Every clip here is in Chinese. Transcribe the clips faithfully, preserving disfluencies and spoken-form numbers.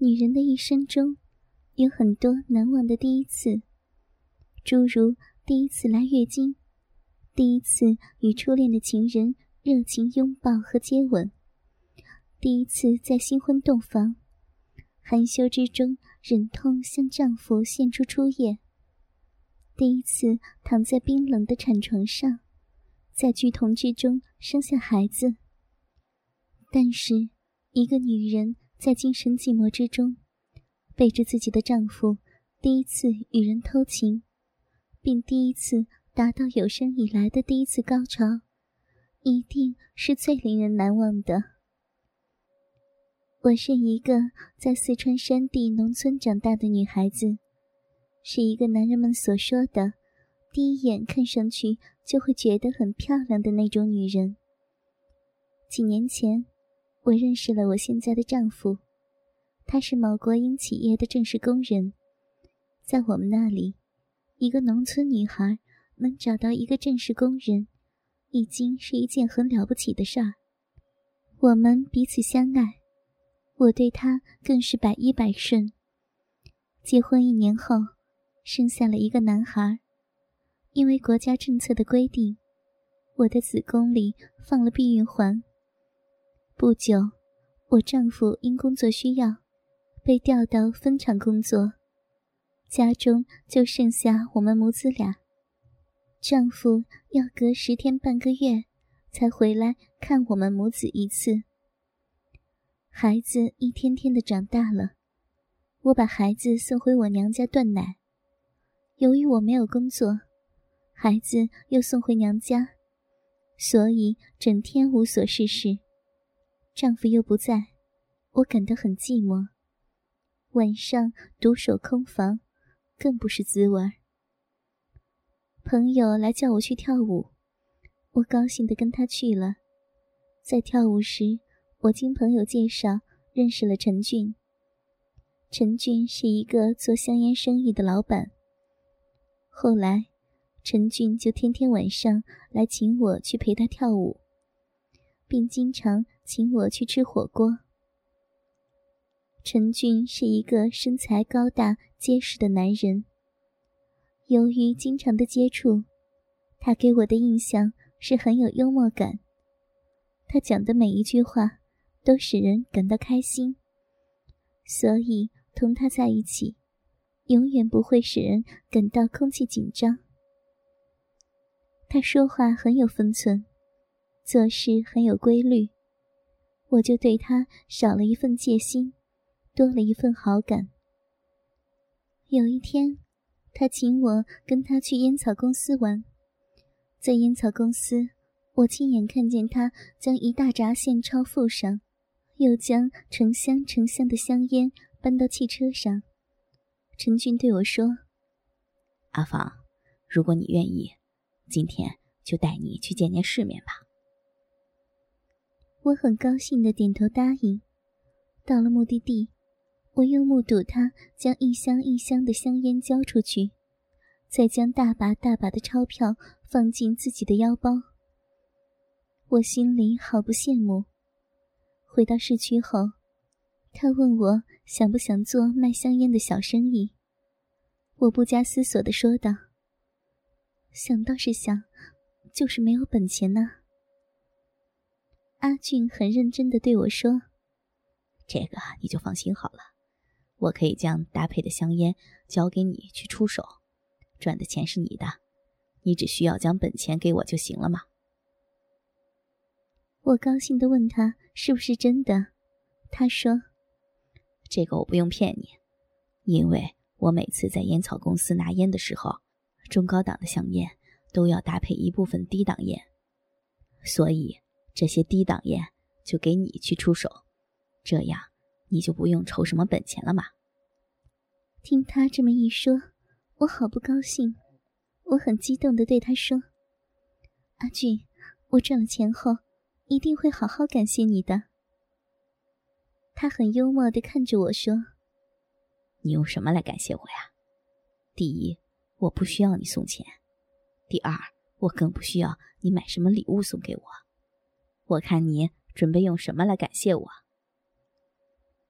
女人的一生中有很多难忘的第一次，诸如第一次来月经，第一次与初恋的情人热情拥抱和接吻，第一次在新婚洞房含羞之中忍痛向丈夫献出初夜，第一次躺在冰冷的产床上，在剧痛之中生下孩子。但是一个女人在精神寂寞之中背着自己的丈夫第一次与人偷情，并第一次达到有生以来的第一次高潮，一定是最令人难忘的。我是一个在四川山地农村长大的女孩子，是一个男人们所说的第一眼看上去就会觉得很漂亮的那种女人。几年前，我认识了我现在的丈夫，他是某国营企业的正式工人。在我们那里，一个农村女孩能找到一个正式工人，已经是一件很了不起的事儿。我们彼此相爱，我对他更是百依百顺。结婚一年后，生下了一个男孩。因为国家政策的规定，我的子宫里放了避孕环。不久，我丈夫因工作需要被调到分厂工作，家中就剩下我们母子俩。丈夫要隔十天半个月才回来看我们母子一次。孩子一天天的长大了，我把孩子送回我娘家断奶。由于我没有工作，孩子又送回娘家，所以整天无所事事。丈夫又不在，我感到很寂寞。晚上独守空房，更不是滋味。朋友来叫我去跳舞，我高兴地跟他去了。在跳舞时，我经朋友介绍认识了陈俊。陈俊是一个做香烟生意的老板。后来陈俊就天天晚上来请我去陪他跳舞，并经常请我去吃火锅。陈俊是一个身材高大结实的男人。由于经常的接触，他给我的印象是很有幽默感。他讲的每一句话都使人感到开心，所以同他在一起，永远不会使人感到空气紧张。他说话很有分寸，做事很有规律，我就对他少了一份戒心，多了一份好感。有一天，他请我跟他去烟草公司玩。在烟草公司，我亲眼看见他将一大扎现钞附上，又将成箱成箱的香烟搬到汽车上。陈俊对我说：“ 阿芳，如果你愿意，今天就带你去见见世面吧。” 我很高兴地点头答应。到了目的地，我又目睹他将一箱一箱的香烟交出去，再将大把大把的钞票放进自己的腰包。我心里好不羡慕。回到市区后，他问我想不想做卖香烟的小生意。我不加思索地说道：“想倒是想，就是没有本钱呢。”阿俊很认真地对我说：“ 这个你就放心好了，我可以将搭配的香烟交给你去出手，赚的钱是你的，你只需要将本钱给我就行了嘛。” 我高兴地问他是不是真的。他说：“ 这个我不用骗你，因为我每次在烟草公司拿烟的时候，中高档的香烟都要搭配一部分低档烟，所以这些低档烟就给你去出手，这样你就不用筹什么本钱了嘛。” 听他这么一说，我好不高兴。我很激动地对他说：“阿俊，我赚了钱后一定会好好感谢你的。”他很幽默地看着我说：“ 你用什么来感谢我呀？第一，我不需要你送钱；第二，我更不需要你买什么礼物送给我。我看你准备用什么来感谢我？”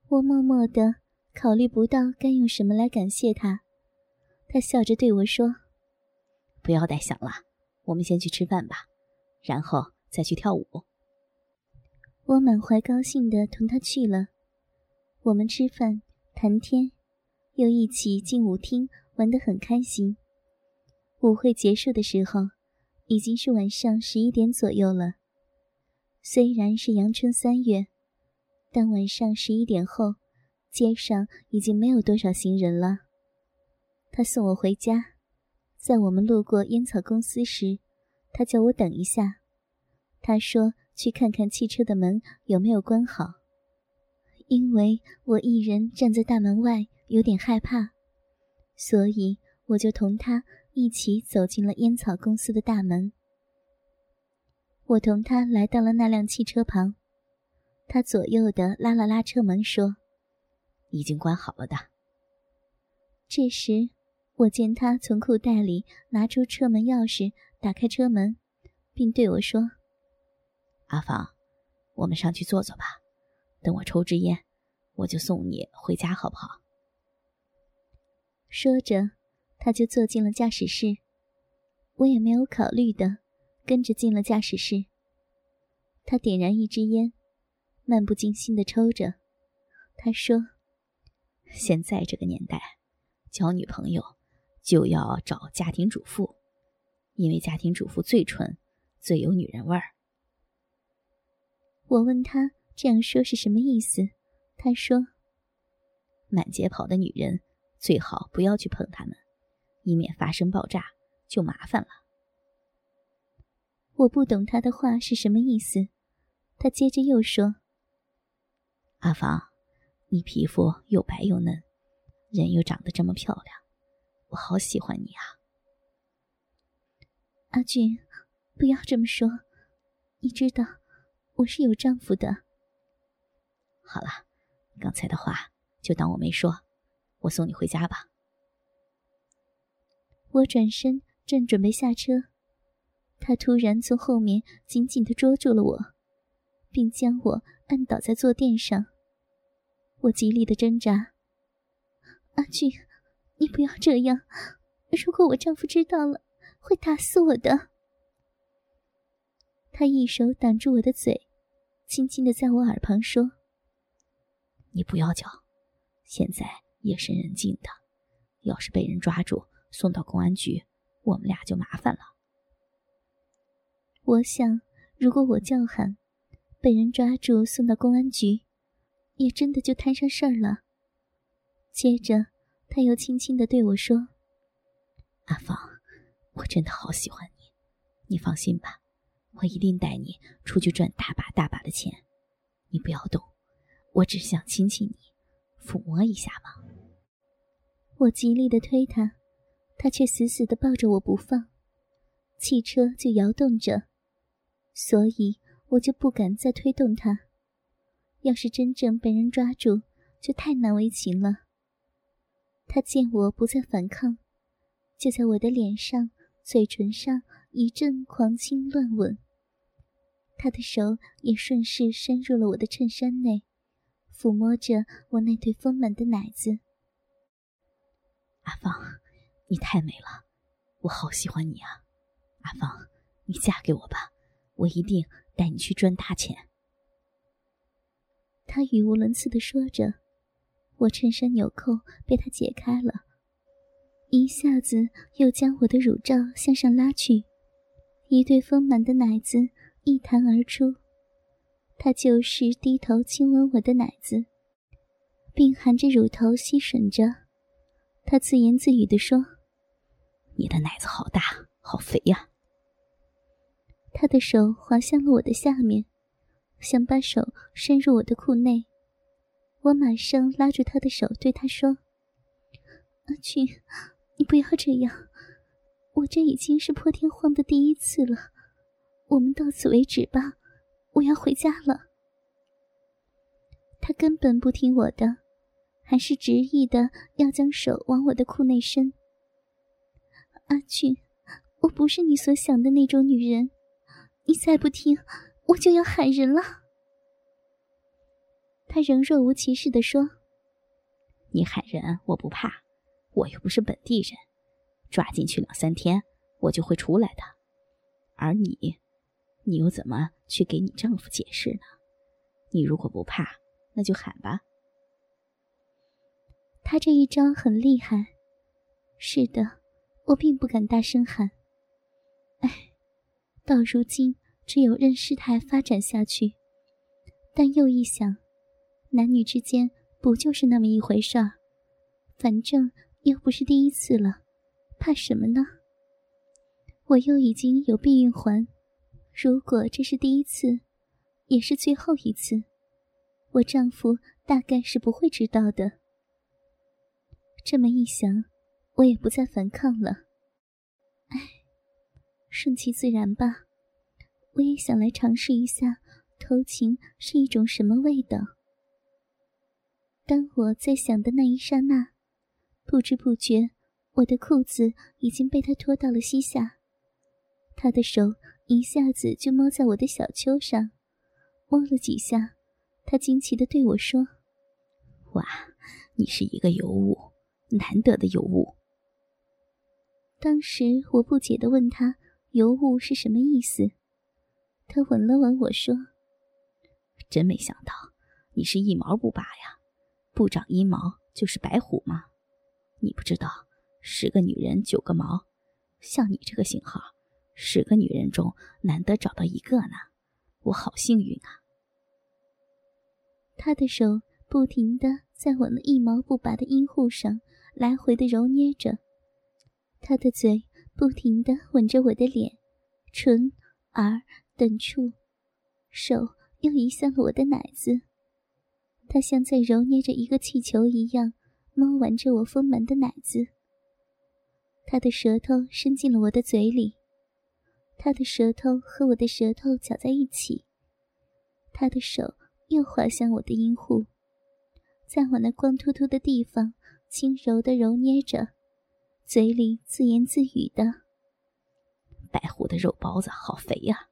我默默地考虑不到该用什么来感谢他。他笑着对我说： 不要再想了，我们先去吃饭吧，然后再去跳舞。 我满怀高兴地同他去了。我们吃饭谈天，又一起进舞厅玩得很开心。舞会结束的时候已经是晚上十一点左右了。虽然是阳春三月，但晚上十一点后街上已经没有多少行人了。他送我回家，在我们路过烟草公司时，他叫我等一下。他说去看看汽车的门有没有关好，因为我一人站在大门外有点害怕，所以我就同他一起走进了烟草公司的大门。我同他来到了那辆汽车旁，他左右地拉了拉车门说： 已经关好了的。 这时我见他从裤袋里拿出车门钥匙，打开车门，并对我说： 阿芳，我们上去坐坐吧，等我抽支烟，我就送你回家好不好？ 说着他就坐进了驾驶室。我也没有考虑的跟着进了驾驶室。他点燃一支烟，漫不经心地抽着。他说： 现在这个年代，交女朋友就要找家庭主妇，因为家庭主妇最纯，最有女人味儿。 我问他这样说是什么意思，他说： 满街跑的女人最好不要去碰她们，以免发生爆炸，就麻烦了。 我不懂他的话是什么意思，他接着又说： 阿芳，你皮肤又白又嫩，人又长得这么漂亮，我好喜欢你啊。 阿俊，不要这么说，你知道我是有丈夫的。 好了，刚才的话就当我没说，我送你回家吧。 我转身正准备下车，他突然从后面紧紧地捉住了我，并将我按倒在坐垫上。我极力地挣扎：阿俊，你不要这样，如果我丈夫知道了，会打死我的。他一手挡住我的嘴，轻轻地在我耳旁说： 你不要叫，现在夜深人静的，要是被人抓住送到公安局，我们俩就麻烦了。 我想，如果我叫喊，被人抓住送到公安局，也真的就摊上事儿了。接着他又轻轻地对我说： 阿芳，我真的好喜欢你，你放心吧，我一定带你出去赚大把大把的钱。你不要动，我只想亲亲你，抚摸一下嘛。 我极力地推他，他却死死地抱着我不放。汽车就摇动着，所以我就不敢再推动他。要是真正被人抓住，就太难为情了。他见我不再反抗，就在我的脸上、嘴唇上一阵狂亲乱吻。他的手也顺势伸入了我的衬衫内，抚摸着我那对丰满的奶子。 阿芳，你太美了，我好喜欢你啊。阿芳，你嫁给我吧，我一定带你去赚大钱。 他语无伦次地说着，我衬衫纽扣被他解开了，一下子又将我的乳罩向上拉去，一对丰满的奶子一弹而出。他就是低头亲吻我的奶子，并含着乳头吸吮着。他自言自语地说： 你的奶子好大，好肥呀。 他的手滑向了我的下面，想把手伸入我的裤内。我马上拉住他的手，对他说：阿俊，你不要这样，我这已经是破天荒的第一次了，我们到此为止吧，我要回家了。他根本不听我的，还是执意的要将手往我的裤内伸。阿俊，我不是你所想的那种女人，你再不听，我就要喊人了。 他仍若无其事地说：“ 你喊人我不怕，我又不是本地人，抓进去两三天我就会出来的。而你，你又怎么去给你丈夫解释呢？你如果不怕，那就喊吧。” 他这一招很厉害。是的，我并不敢大声喊。哎，到如今只有任事态发展下去。但又一想，男女之间不就是那么一回事儿，反正又不是第一次了，怕什么呢？我又已经有避孕环，如果这是第一次，也是最后一次，我丈夫大概是不会知道的。这么一想，我也不再反抗了。哎，顺其自然吧。我也想来尝试一下偷情是一种什么味道。当我在想的那一刹那，不知不觉我的裤子已经被他拖到了膝下，他的手一下子就摸在我的小丘上，摸了几下，他惊奇地对我说：“ 哇，你是一个尤物，难得的尤物。” 当时我不解地问他尤物是什么意思，他吻了吻我说：“ 真没想到你是一毛不拔呀，不长一毛就是白虎吗？你不知道十个女人九个毛，像你这个型号，十个女人中难得找到一个呢，我好幸运啊。” 他的手不停地在我那一毛不拔的阴户上来回地揉捏着，他的嘴不停地吻着我的脸、唇、耳等处，手又移向了我的奶子。他像在揉捏着一个气球一样摸玩着我丰满的奶子。他的舌头伸进了我的嘴里，他的舌头和我的舌头搅在一起，他的手又滑向我的阴户，在我那光秃秃的地方轻柔地揉捏着，嘴里自言自语的：“ 白虎的肉包子好肥呀。”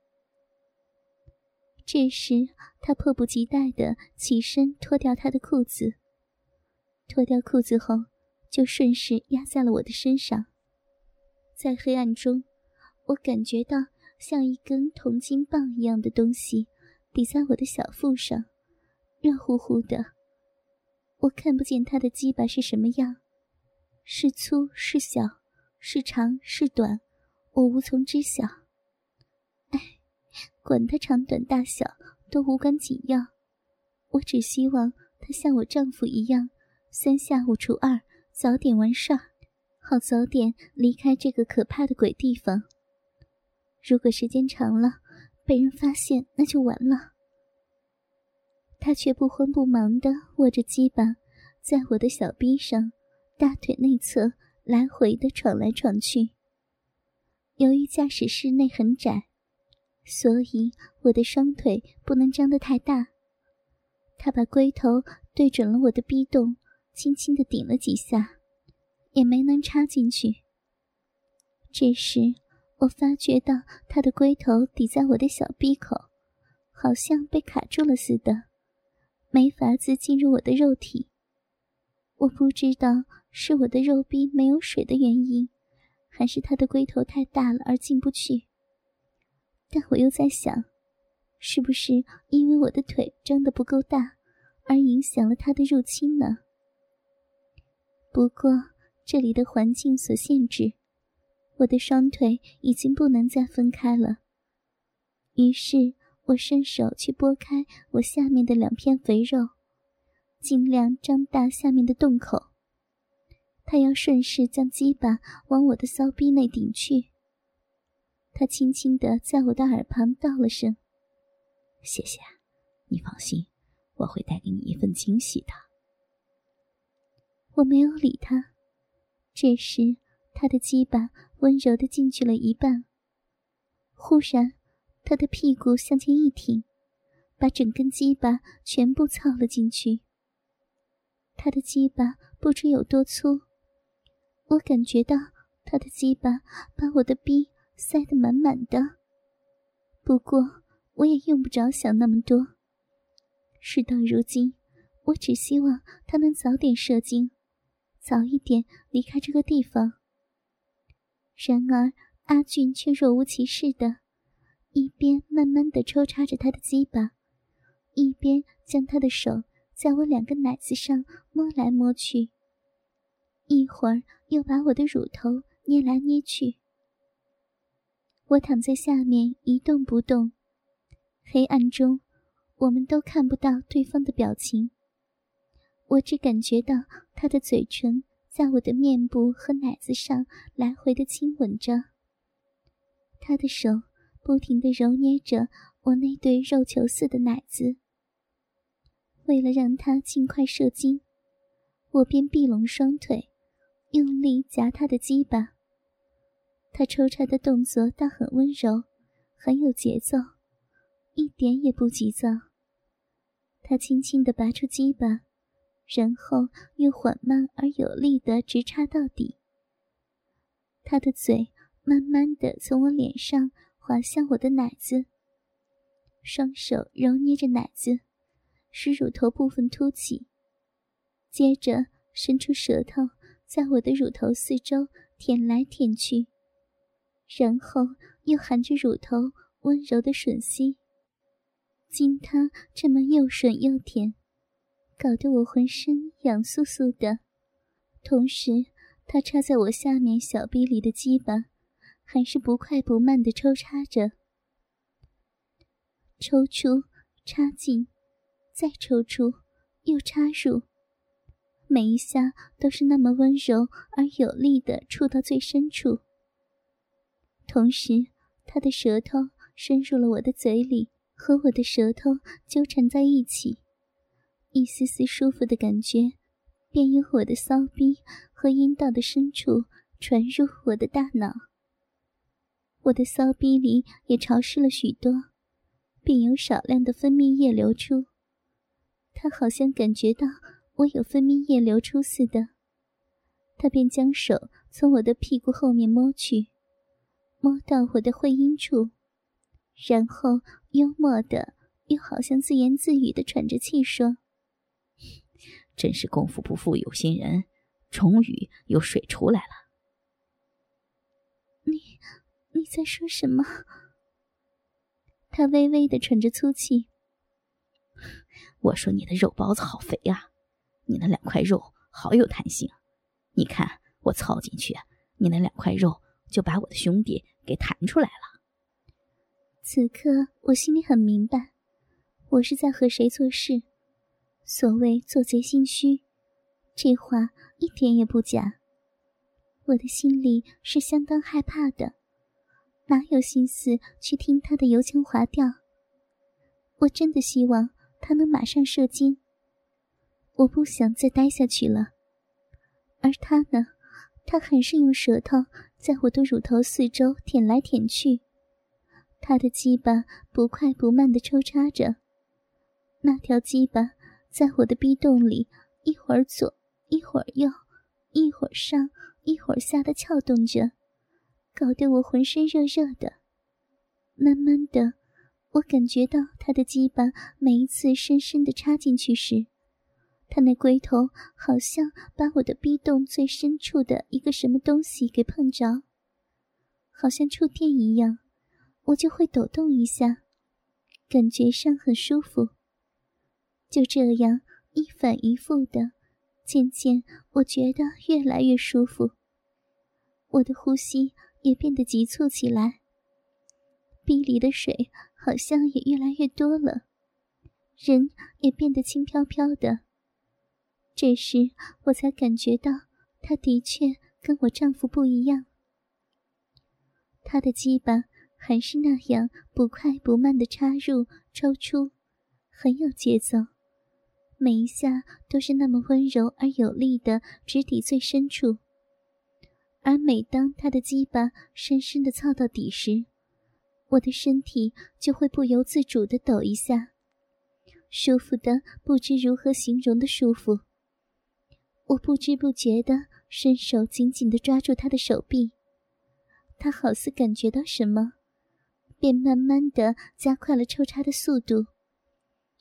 这时他迫不及待地起身脱掉他的裤子，脱掉裤子后就顺势压在了我的身上。在黑暗中，我感觉到像一根铜筋棒一样的东西抵在我的小腹上，热乎乎的。我看不见他的鸡巴是什么样，是粗是小，是长是短，我无从知晓。哎，管他长短大小都无关紧要，我只希望他像我丈夫一样，三下五除二，早点完事儿，好早点离开这个可怕的鬼地方。如果时间长了被人发现，那就完了。他却不慌不忙地握着鸡巴，在我的小臂上、大腿内侧来回地闯来闯去。由于驾驶室内很窄，所以我的双腿不能张得太大。他把龟头对准了我的逼洞，轻轻地顶了几下，也没能插进去。这时我发觉到他的龟头抵在我的小逼口，好像被卡住了似的，没法子进入我的肉体。我不知道是我的肉逼没有水的原因，还是他的龟头太大了而进不去。但我又在想，是不是因为我的腿张得不够大，而影响了他的入侵呢？不过这里的环境所限制，我的双腿已经不能再分开了。于是我伸手去拨开我下面的两片肥肉，尽量张大下面的洞口。他要顺势将鸡巴往我的骚逼内顶去。他轻轻地在我的耳旁道了声：“ 谢谢，你放心，我会带给你一份惊喜的。” 我没有理他。这时他的鸡巴温柔地进去了一半，忽然他的屁股向前一挺，把整根鸡巴全部操了进去。他的鸡巴不知有多粗，我感觉到他的鸡巴把我的逼塞得满满的。不过我也用不着想那么多，事到如今， 我只希望他能早点射精，早一点离开这个地方。然而阿俊却若无其事的，一边慢慢地抽插着他的鸡巴，一边将他的手在我两个奶子上摸来摸去，一会儿又把我的乳头捏来捏去。我躺在下面一动不动，黑暗中我们都看不到对方的表情，我只感觉到他的嘴唇在我的面部和奶子上来回的亲吻着，他的手不停地揉捏着我那对肉球似的奶子。为了让他尽快射精，我便闭拢双腿，用力夹他的鸡巴。他抽插的动作倒很温柔，很有节奏，一点也不急躁。他轻轻地拔出鸡巴，然后又缓慢而有力地直插到底。他的嘴慢慢地从我脸上滑向我的奶子，双手揉捏着奶子，使乳头部分凸起，接着伸出舌头在我的乳头四周舔来舔去，然后又含着乳头温柔的吮吸。经他这么又吮又舔，搞得我浑身痒酥酥的，同时他插在我下面小臂里的鸡巴还是不快不慢地抽插着，抽出插进，再抽出又插入，每一下都是那么温柔而有力地触到最深处。同时他的舌头伸入了我的嘴里，和我的舌头纠缠在一起，一丝丝舒服的感觉便由我的骚逼和阴道的深处传入我的大脑。我的骚逼里也潮湿了许多，并有少量的分泌液流出。他好像感觉到我有分泌液流出似的，他便将手从我的屁股后面摸去，摸到我的会阴处，然后幽默的又好像自言自语的喘着气说： 真是功夫不负有心人，终于有水出来了。 你你在说什么？他微微的喘着粗气。 我说你的肉包子好肥啊，你那两块肉好有弹性，你看我操进去，你那两块肉就把我的兄弟给弹出来了。 此刻我心里很明白，我是在和谁做事，所谓做贼心虚，这话一点也不假。我的心里是相当害怕的，哪有心思去听他的油腔滑调。我真的希望他能马上射精，我不想再待下去了。而他呢，他还是用舌头在我的乳头四周舔来舔去，他的鸡巴不快不慢地抽插着，那条鸡巴在我的逼洞里一会儿左一会儿右，一会儿上一会儿下地撬动着，搞得我浑身热热的。慢慢的，我感觉到他的鸡巴每一次深深地插进去时，他那龟头好像把我的逼洞最深处的一个什么东西给碰着，好像触电一样，我就会抖动一下，感觉上很舒服。就这样一反一复的，渐渐我觉得越来越舒服，我的呼吸也变得急促起来，逼里的水好像也越来越多了，人也变得轻飘飘的。这时我才感觉到他的确跟我丈夫不一样，他的鸡巴还是那样不快不慢地插入抽出，很有节奏，每一下都是那么温柔而有力地直抵最深处。而每当他的鸡巴深深地操到底时，我的身体就会不由自主地抖一下，舒服的不知如何形容的舒服。我不知不觉地伸手紧紧地抓住他的手臂，他好似感觉到什么，便慢慢地加快了抽插的速度。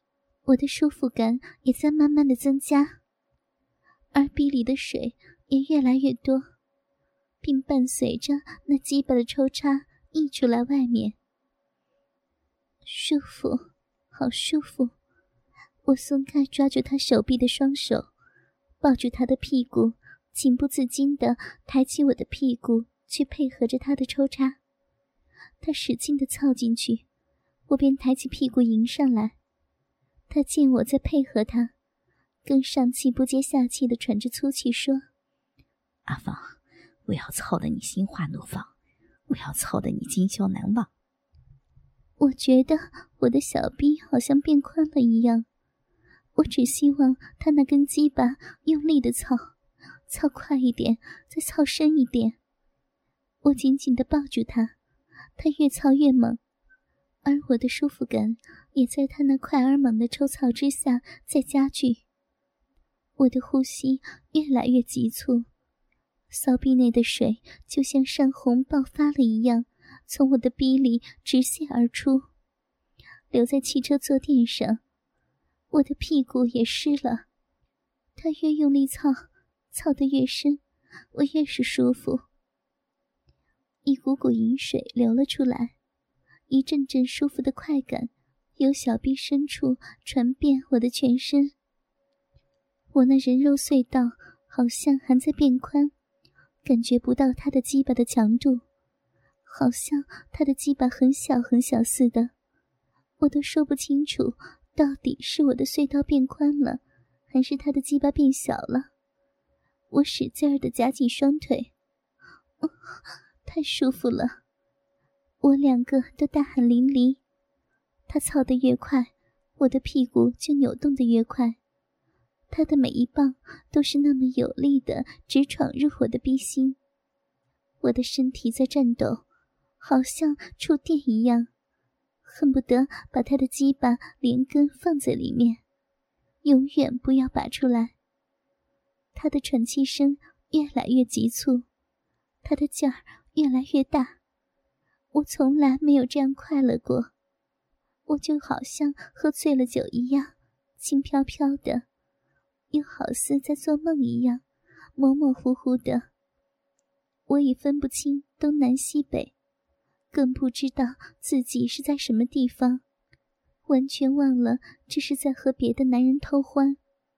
我的舒服感也在慢慢的增加，而逼里的水也越来越多，并伴随着那鸡巴的抽插溢出来外面。舒服，好舒服。我松开抓住他手臂的双手，抱住他的屁股，情不自禁地抬起我的屁股去配合着他的抽插。他使劲地凑进去，我便抬起屁股迎上来。他见我在配合他，更上气不接下气地喘着粗气说： 阿芳，我要操得你心花怒放，我要操得你今宵难忘。 我觉得我的小臂好像变宽了一样，我只希望他那根鸡巴用力地操，操快一点，再操深一点。我紧紧地抱住他，他越操越猛，而我的舒服感也在他那快而猛的抽操之下在加剧。我的呼吸越来越急促，骚逼内的水就像上洪爆发了一样，从我的逼里直泻而出，留在汽车坐垫上。我的屁股也湿了，他越用力操，操得越深，我越是舒服。一股股淫水流了出来，一阵阵舒服的快感由小臂深处传遍我的全身。我那人肉隧道好像还在变宽，感觉不到他的鸡巴的强度，好像他的鸡巴很小很小似的，我都说不清楚到底是我的隧道变宽了，还是他的鸡巴变小了。我使劲儿地夹紧双腿，哦，太舒服了。我两个都大汗淋漓，他操得越快，我的屁股就扭动得越快。他的每一棒都是那么有力地直闯入我的逼心，我的身体在颤抖，好像触电一样，恨不得把他的鸡巴连根放在里面，永远不要拔出来。他的喘气声越来越急促，他的劲儿越来越大，我从来没有这样快乐过。我就好像喝醉了酒一样，轻飘飘的，又好似在做梦一样，模模糊糊的。我已分不清东南西北，更不知道自己是在什么地方，完全忘了这是在和别的男人偷欢。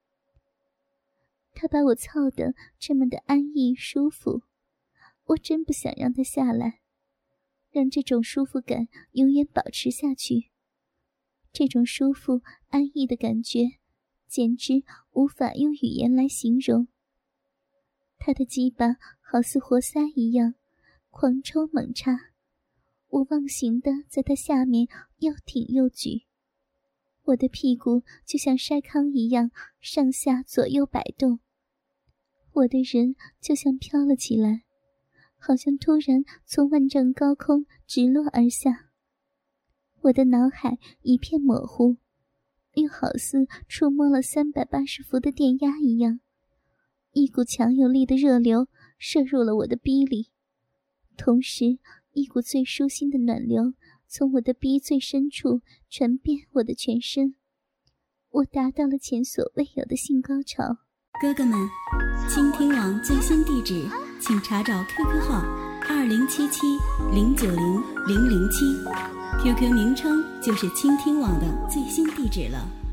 他把我操得这么的安逸舒服，我真不想让他下来，让这种舒服感永远保持下去。这种舒服安逸的感觉简直无法用语言来形容。他的鸡巴好似活塞一样狂抽猛插，我忘形地在他下面又挺又举，我的屁股就像筛糠一样上下左右摆动，我的人就像飘了起来，好像突然从万丈高空直落而下。我的脑海一片模糊，又好似触摸了三百八十伏的电压一样，一股强有力的热流射入了我的逼里，同时一股最舒心的暖流从我的逼最深处传遍我的全身。我达到了前所未有的性高潮。 哥哥们，倾听网最新地址请查找 Q Q 号二零七七零九零零零七， Q Q 名称就是倾听网的最新地址了。